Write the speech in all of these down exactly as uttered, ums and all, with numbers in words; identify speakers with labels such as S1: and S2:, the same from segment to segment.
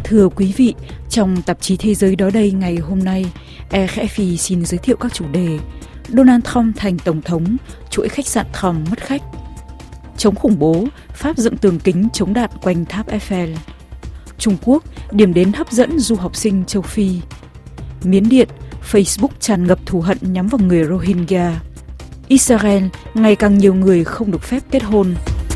S1: Thưa quý vị, trong tạp chí Thế giới đó đây ngày hôm nay, rờ ép i xin giới thiệu các chủ đề: Donald Trump thành Tổng thống, chuỗi khách sạn Trump mất khách; chống khủng bố, Pháp dựng tường kính chống đạn quanh tháp Eiffel; Trung Quốc, điểm đến hấp dẫn du học sinh châu Phi; Miến Điện, Facebook tràn ngập thù hận nhắm vào người Rohingya; Israel, ngày càng nhiều người không được phép kết hôn.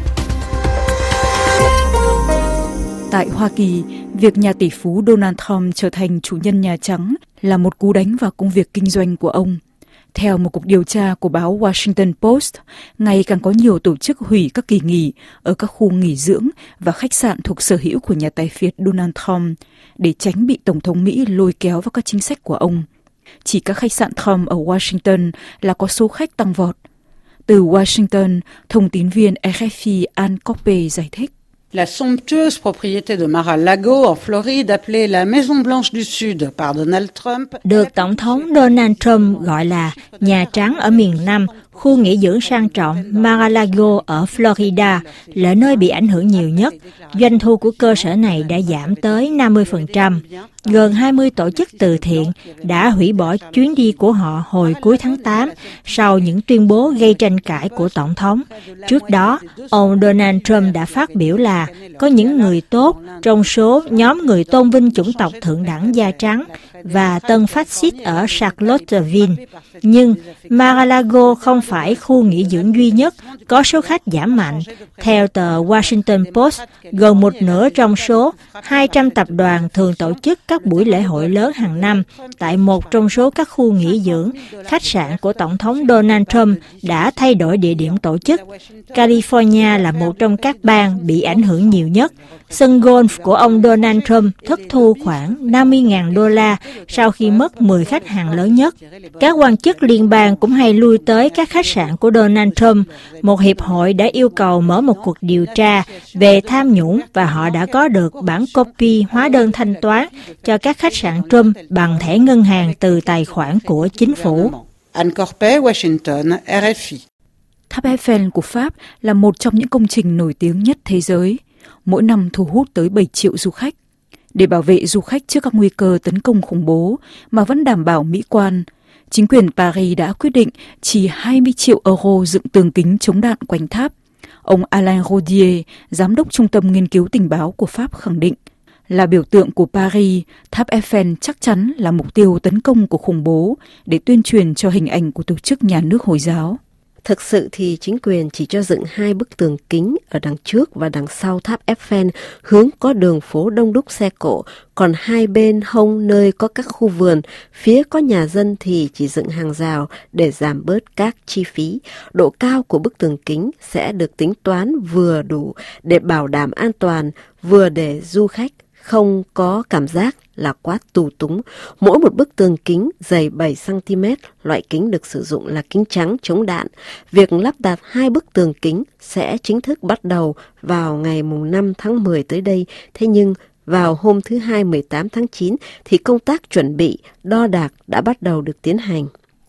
S1: Tại Hoa Kỳ, việc nhà tỷ phú Donald Trump trở thành chủ nhân Nhà Trắng là một cú đánh vào công việc kinh doanh của ông. Theo một cuộc điều tra của báo Washington Post, ngày càng có nhiều tổ chức hủy các kỳ nghỉ ở các khu nghỉ dưỡng và khách sạn thuộc sở hữu của nhà tài phiệt Donald Trump để tránh bị Tổng thống Mỹ lôi kéo vào các chính sách của ông. Chỉ các khách sạn Trump ở Washington là có số khách tăng vọt. Từ Washington, thông tín viên rờ ép i Ann Coppe giải thích.
S2: La somptueuse propriété de Mar-a-Lago en Floride, appelée la Maison Blanche du Sud par Donald Trump,
S3: được Tổng thống Donald Trump gọi là Nhà Trắng ở miền Nam, khu nghỉ dưỡng sang trọng Mar-a-Lago ở Florida là nơi bị ảnh hưởng nhiều nhất. Doanh thu của cơ sở này đã giảm tới năm mươi phần trăm. Gần hai mươi tổ chức từ thiện đã hủy bỏ chuyến đi của họ hồi cuối tháng tám sau những tuyên bố gây tranh cãi của Tổng thống. Trước đó, ông Donald Trump đã phát biểu là có những người tốt trong số nhóm người tôn vinh chủng tộc thượng đẳng da trắng và tân phát xít ở Charlottesville. Nhưng Mar-a-Lago không phải khu nghỉ dưỡng duy nhất có số khách giảm mạnh. Theo tờ Washington Post, gần một nửa trong số hai trăm tập đoàn thường tổ chức các buổi lễ hội lớn hàng năm tại một trong số các khu nghỉ dưỡng, khách sạn của Tổng thống Donald Trump đã thay đổi địa điểm tổ chức. California là một trong các bang bị ảnh hưởng nhiều nhất. Sân golf của ông Donald Trump thất thu khoảng năm mươi nghìn đô la sau khi mất mười khách hàng lớn nhất. Các quan chức liên bang cũng hay lui tới các khách sạn của Donald Trump. Một hiệp hội đã yêu cầu mở một cuộc điều tra về tham nhũng và họ đã có được bản copy hóa đơn thanh toán cho các khách sạn Trump bằng thẻ ngân hàng từ tài khoản của chính phủ.
S2: Ann Coppe, Washington, rờ ép i.
S1: Tháp Eiffel của Pháp là một trong những công trình nổi tiếng nhất thế giới. Mỗi năm thu hút tới bảy triệu du khách. Để bảo vệ du khách trước các nguy cơ tấn công khủng bố mà vẫn đảm bảo mỹ quan, chính quyền Paris đã quyết định chi hai mươi triệu euro dựng tường kính chống đạn quanh tháp. Ông Alain Rodier, giám đốc Trung tâm Nghiên cứu Tình báo của Pháp khẳng định, là biểu tượng của Paris, tháp Eiffel chắc chắn là mục tiêu tấn công của khủng bố để tuyên truyền cho hình ảnh của tổ chức nhà nước Hồi giáo.
S4: Thực sự thì chính quyền chỉ cho dựng hai bức tường kính ở đằng trước và đằng sau tháp Eiffel hướng có đường phố đông đúc xe cộ, còn hai bên hông nơi có các khu vườn, phía có nhà dân thì chỉ dựng hàng rào để giảm bớt các chi phí. Độ cao của bức tường kính sẽ được tính toán vừa đủ để bảo đảm an toàn, vừa để du khách không có cảm giác là quá tù túng. Mỗi một bức tường kính dày bảy xăng ti mét, loại kính được sử dụng là kính trắng chống đạn. Việc lắp đặt hai bức tường kính sẽ chính thức bắt đầu vào ngày năm tháng mười tới đây. Thế nhưng vào hôm thứ Hai mười tám tháng chín thì công tác chuẩn bị, đo đạc đã bắt đầu được tiến hành.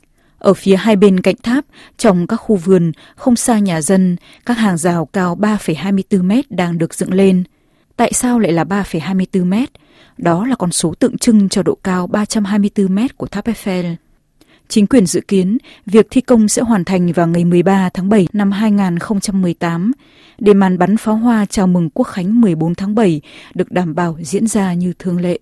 S1: Ở phía hai bên cạnh tháp, trong các khu vườn, không xa nhà dân, các hàng rào cao ba phẩy hai mươi tư mét đang được dựng lên. Tại sao lại là ba phẩy hai mươi tư mét? Đó là con số tượng trưng cho độ cao ba trăm hai mươi tư mét của tháp Eiffel. Chính quyền dự kiến việc thi công sẽ hoàn thành vào ngày mười ba tháng bảy năm hai nghìn không trăm mười tám, để màn bắn pháo hoa chào mừng Quốc khánh mười bốn tháng bảy được đảm bảo diễn ra như thường lệ.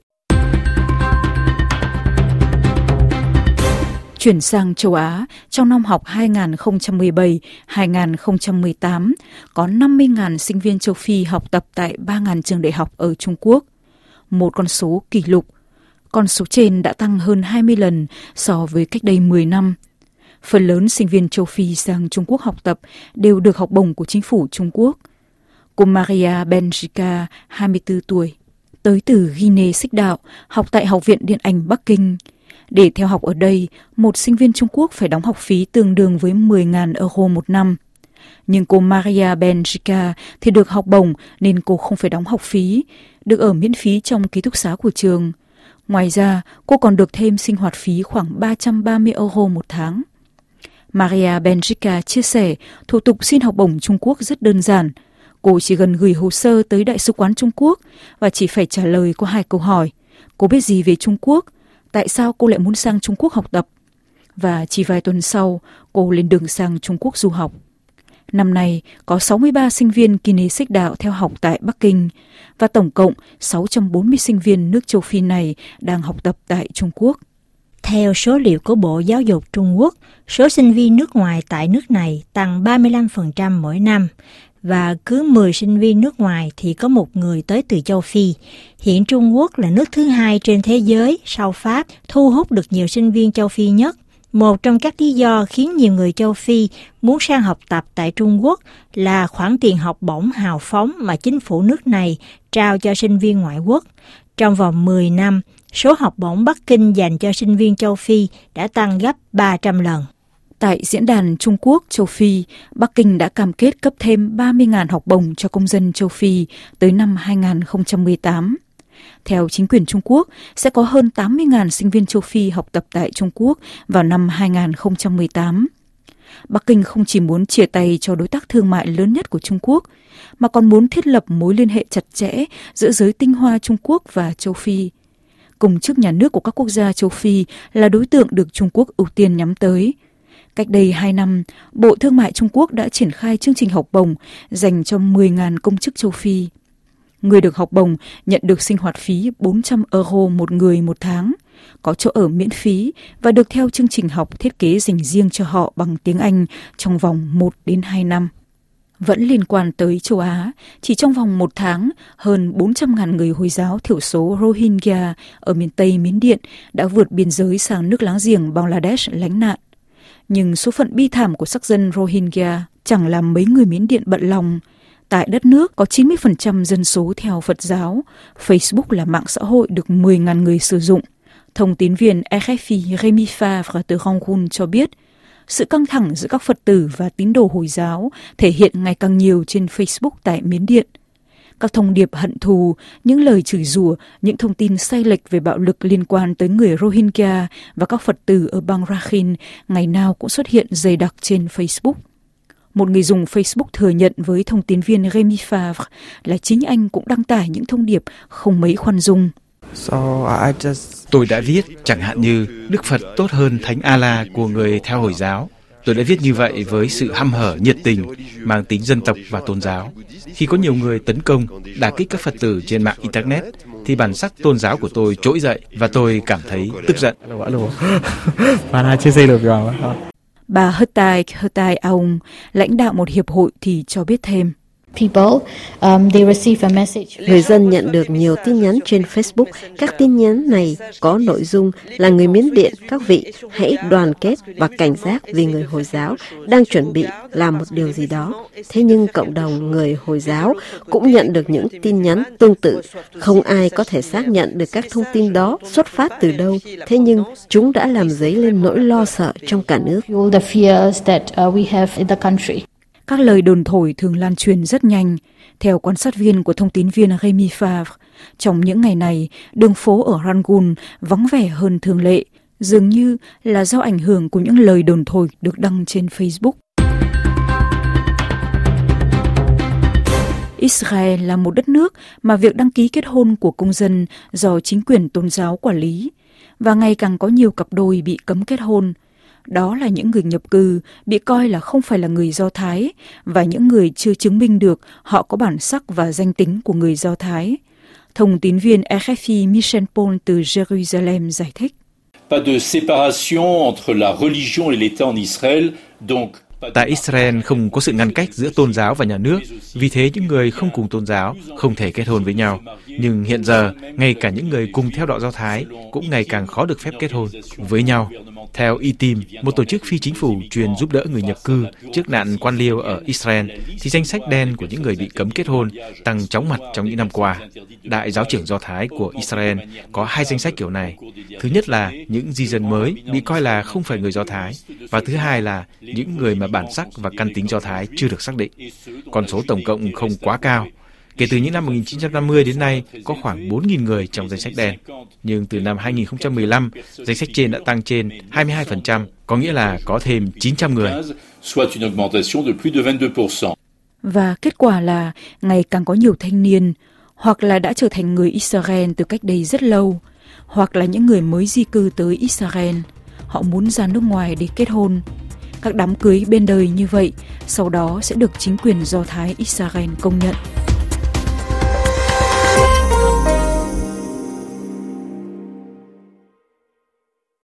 S1: Chuyển sang châu Á, trong năm học hai nghìn không trăm mười bảy hai nghìn không trăm mười tám, có năm mươi nghìn sinh viên châu Phi học tập tại ba nghìn trường đại học ở Trung Quốc. Một con số kỷ lục. Con số trên đã tăng hơn hai mươi lần so với cách đây mười năm. Phần lớn sinh viên châu Phi sang Trung Quốc học tập đều được học bổng của chính phủ Trung Quốc. Cô Maria Benjica, hai mươi tư tuổi, tới từ Guinea Xích Đạo, học tại Học viện Điện ảnh Bắc Kinh. Để theo học ở đây, một sinh viên Trung Quốc phải đóng học phí tương đương với mười nghìn euro một năm. Nhưng cô Maria Benjica thì được học bổng nên cô không phải đóng học phí, được ở miễn phí trong ký túc xá của trường. Ngoài ra, cô còn được thêm sinh hoạt phí khoảng ba trăm ba mươi euro một tháng. Maria Benjica chia sẻ thủ tục xin học bổng Trung Quốc rất đơn giản. Cô chỉ cần gửi hồ sơ tới Đại sứ quán Trung Quốc và chỉ phải trả lời có hai câu hỏi. Cô biết gì về Trung Quốc? Tại sao cô lại muốn sang Trung Quốc học tập? Và chỉ vài tuần sau, cô lên đường sang Trung Quốc du học. Năm nay, có sáu mươi ba sinh viên Guinea Xích Đạo theo học tại Bắc Kinh và tổng cộng sáu trăm bốn mươi sinh viên nước châu Phi này đang học tập tại Trung Quốc.
S3: Theo số liệu của Bộ Giáo dục Trung Quốc, số sinh viên nước ngoài tại nước này tăng ba mươi lăm phần trăm mỗi năm, và cứ mười sinh viên nước ngoài thì có một người tới từ châu Phi. Hiện Trung Quốc là nước thứ hai trên thế giới sau Pháp thu hút được nhiều sinh viên châu Phi nhất. Một trong các lý do khiến nhiều người châu Phi muốn sang học tập tại Trung Quốc là khoản tiền học bổng hào phóng mà chính phủ nước này trao cho sinh viên ngoại quốc. Trong vòng mười năm, số học bổng Bắc Kinh dành cho sinh viên châu Phi đã tăng gấp ba trăm lần.
S1: Tại Diễn đàn Trung Quốc châu Phi, Bắc Kinh đã cam kết cấp thêm ba mươi nghìn học bổng cho công dân châu Phi tới năm hai không một tám. Theo chính quyền Trung Quốc, sẽ có hơn tám mươi nghìn sinh viên châu Phi học tập tại Trung Quốc vào năm hai không một tám. Bắc Kinh không chỉ muốn chia tay cho đối tác thương mại lớn nhất của Trung Quốc, mà còn muốn thiết lập mối liên hệ chặt chẽ giữa giới tinh hoa Trung Quốc và châu Phi. Công chức nhà nước của các quốc gia châu Phi là đối tượng được Trung Quốc ưu tiên nhắm tới. Cách đây hai năm, Bộ Thương mại Trung Quốc đã triển khai chương trình học bổng dành cho mười nghìn công chức châu Phi. Người được học bổng nhận được sinh hoạt phí bốn trăm euro một người một tháng, có chỗ ở miễn phí và được theo chương trình học thiết kế dành riêng cho họ bằng tiếng Anh trong vòng một đến hai năm. Vẫn liên quan tới châu Á, chỉ trong vòng một tháng, hơn bốn trăm nghìn người Hồi giáo thiểu số Rohingya ở miền Tây Miến Điện đã vượt biên giới sang nước láng giềng Bangladesh lánh nạn. Nhưng số phận bi thảm của sắc dân Rohingya chẳng làm mấy người Miến Điện bận lòng. Tại đất nước có chín mươi phần trăm dân số theo Phật giáo, Facebook là mạng xã hội được mười nghìn người sử dụng. Thông tín viên R F I Rémi Favre từ Rangoon cho biết, sự căng thẳng giữa các Phật tử và tín đồ Hồi giáo thể hiện ngày càng nhiều trên Facebook tại Miến Điện. Các thông điệp hận thù, những lời chửi rủa, những thông tin sai lệch về bạo lực liên quan tới người Rohingya và các Phật tử ở bang Rakhine ngày nào cũng xuất hiện dày đặc trên Facebook. Một người dùng Facebook thừa nhận với thông tín viên Rémi Favre là chính anh cũng đăng tải những thông điệp không mấy khoan dung.
S5: Tôi đã viết chẳng hạn như Đức Phật tốt hơn Thánh Allah của người theo Hồi giáo. Tôi đã viết như vậy với sự hăm hở, nhiệt tình, mang tính dân tộc và tôn giáo. Khi có nhiều người tấn công, đả kích các Phật tử trên mạng Internet, thì bản sắc tôn giáo của tôi trỗi dậy và tôi cảm thấy tức giận.
S1: Bà Htai Htai Aung, lãnh đạo một hiệp hội thì cho biết thêm.
S4: Người dân nhận được nhiều tin nhắn trên Facebook. Các tin nhắn này có nội dung là người Miến Điện, các vị hãy đoàn kết và cảnh giác vì người Hồi giáo đang chuẩn bị làm một điều gì đó. Thế nhưng cộng đồng người Hồi giáo cũng nhận được những tin nhắn tương tự. Không ai có thể xác nhận được các thông tin đó xuất phát từ đâu. Thế nhưng chúng đã làm dấy lên nỗi lo sợ trong cả nước.
S1: Các lời đồn thổi thường lan truyền rất nhanh. Theo quan sát viên của thông tín viên Rémi Favre, trong những ngày này, đường phố ở Rangoon vắng vẻ hơn thường lệ, dường như là do ảnh hưởng của những lời đồn thổi được đăng trên Facebook. Israel là một đất nước mà việc đăng ký kết hôn của công dân do chính quyền tôn giáo quản lý, và ngày càng có nhiều cặp đôi bị cấm kết hôn. Đó là những người nhập cư bị coi là không phải là người Do Thái và những người chưa chứng minh được họ có bản sắc và danh tính của người Do Thái. Thông tín viên R F I Michel Paul từ Jerusalem giải thích.
S5: Tại Israel không có sự ngăn cách giữa tôn giáo và nhà nước, vì thế những người không cùng tôn giáo không thể kết hôn với nhau. Nhưng hiện giờ, ngay cả những người cùng theo đạo Do Thái cũng ngày càng khó được phép kết hôn với nhau. Theo i tê i em, một tổ chức phi chính phủ chuyên giúp đỡ người nhập cư trước nạn quan liêu ở Israel, thì danh sách đen của những người bị cấm kết hôn tăng chóng mặt trong những năm qua. Đại giáo trưởng Do Thái của Israel có hai danh sách kiểu này. Thứ nhất là những di dân mới bị coi là không phải người Do Thái, và thứ hai là những người mà bản sắc và căn tính Do Thái chưa được xác định. Con số tổng cộng không quá cao. Kể từ những năm một nghìn chín trăm năm mươi đến nay, có khoảng bốn nghìn người trong danh sách đen. Nhưng từ năm hai không một lăm, danh sách trên đã tăng trên hai mươi hai phần trăm, có nghĩa là có thêm chín trăm người.
S1: Và kết quả là ngày càng có nhiều thanh niên, hoặc là đã trở thành người Israel từ cách đây rất lâu, hoặc là những người mới di cư tới Israel. Họ muốn ra nước ngoài để kết hôn. Các đám cưới bên đời như vậy sau đó sẽ được chính quyền Do Thái Israel công nhận.